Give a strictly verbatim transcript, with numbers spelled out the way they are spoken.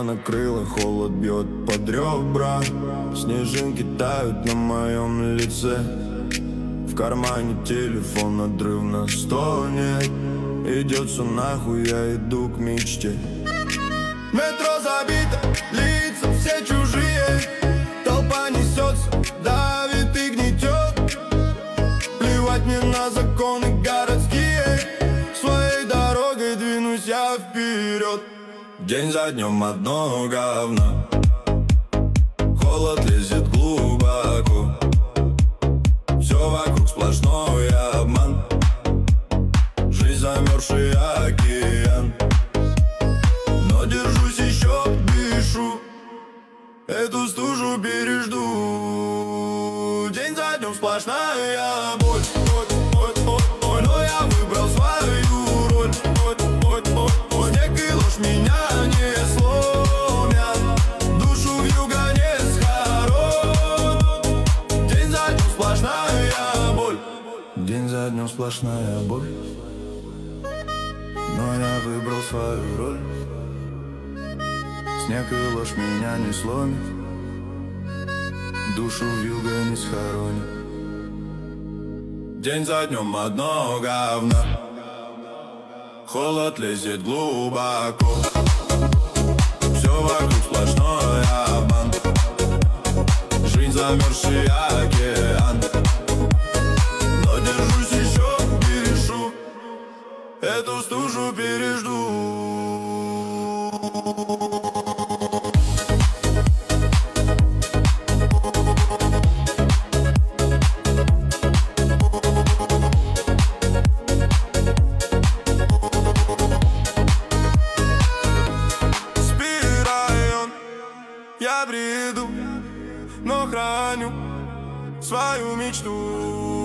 Небо накрыло, холод бьет под ребра. Снежинки тают на моем лице. В кармане телефон надрывно стонет. Идет все нахуй, я иду к мечте. Метро забито, лица все чужие. Толпа несется, давит и гнетет. Плевать мне на законы городские. Своей дорогой двинусь я вперед. День за днем одно говно. Холод лезет глубоко. Все вокруг сплошной обман. Жизнь замерзший океан. Но держусь еще, дышу. Эту стужу пережду. День за днем сплошная боль. Ой, ой, ой, ой. Но я выбрал свою роль. Ой, ой, ой, ой. Снег и ложь меня не сломят. Душу вьюга не схоронит. День за днем сплошная боль. День за днем сплошная боль. Но я выбрал свою роль. Снег и ложь меня не сломит. Душу вьюга не схоронит. День за днем одно говно. Холод лезет глубоко. Все вокруг сплошной обман. Жизнь замерзший океан. Но держусь еще, перешу. Эту стужу пережду. Я бреду, но храню свою мечту.